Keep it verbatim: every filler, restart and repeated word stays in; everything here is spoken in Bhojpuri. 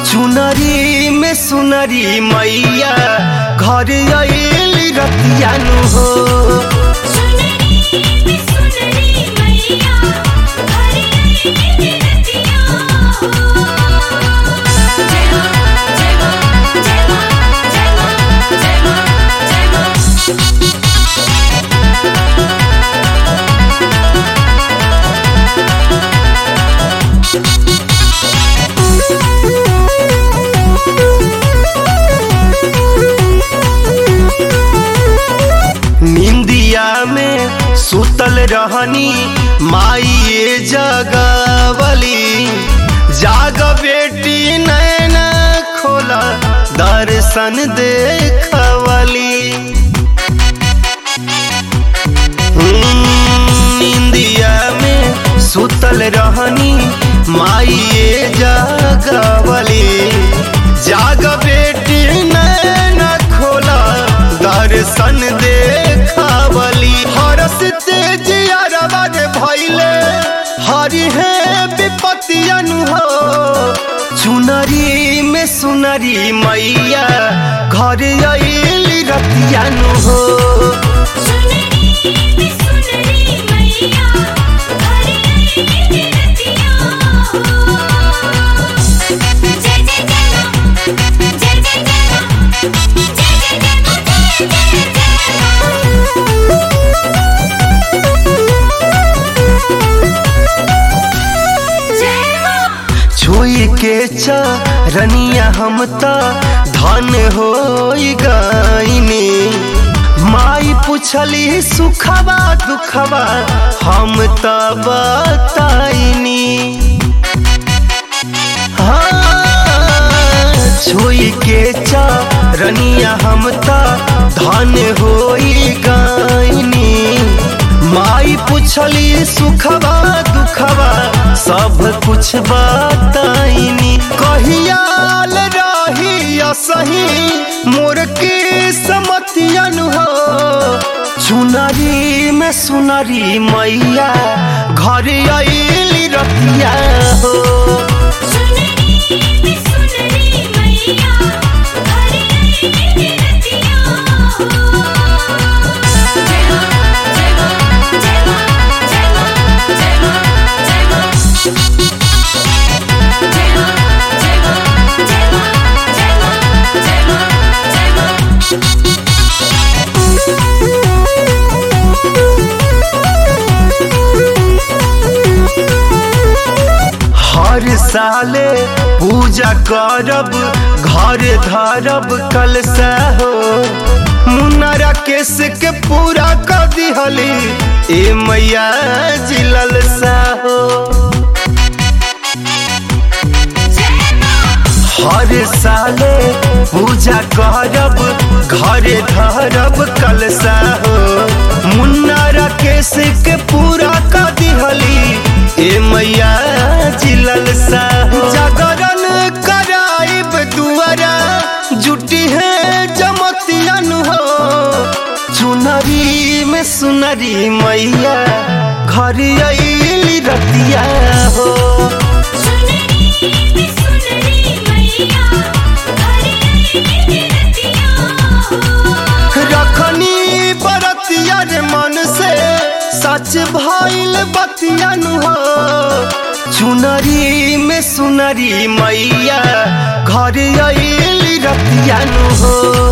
चुनरी में सुनरी मैया घर आइली रतिया नु हो। चुनरी में सुनरी मैया घर आइली रतिया हो। जय मां जय मां जय मां जय मां जय मां जय मां। निंदिया में सुतल रहनी माई जगवली, जाग बेटी नैना खोला दर्शन देखवली। निंदिया में सुतल रहनी माई जगवली, जाग बेटी नैना खोला दर्शन देखवली। हरस तेज अरबाज भइले हरि है विपतियन हो। चुनरी में सुनरी मैया घर आइली रतिया नु हो। चुनरी में सुनरी मैया घर आइली रतिया हो। जय जय जय मां जय जय जय मां जय जय जय मां जय जय जय मां। छुई के चरनिया हम त धन होई गईनी, माई पुछली सुखवा दुखवा हम त बताइनी। हाँ, छुई के चरनिया हम त धन होई गईनी, माई पुछली सुखवा दुखवा सब कुछ बताइनी। कहियाल रही सही मोर के समतियन हो। चुनरी में सुनरी मैया घर आइली रतिया हो। चुनरी में सुनरी मैया घर आइली रतिया हो। जय मां जय मां जय मां जय मां जय मां जय मां। जय मां जय मां जय मां जय मां जय मां जय मां। हर साले पूजा करब घर धरब कलसा हो। मुन्नरा केस के पूरा कर दिहली ए मैया जिलल सा हो। हर साले पूजा करब घर धरब कलसा हो। मुन्नरा केस के पूरा कर दिहली ए मैया जिलल सा हो। जागरण कराइब दुआरा जुटी है जमतियन हो। चुनरी में सुनरी मैया घर आइली रतिया हो। चुनरी में सुनरी मैया घर आइली रतिया हो। रखनी बरतिया रे मन से सच भइल बतियन हो। चुनरी में सुनरी मैया घर आइली रतिया नु हो।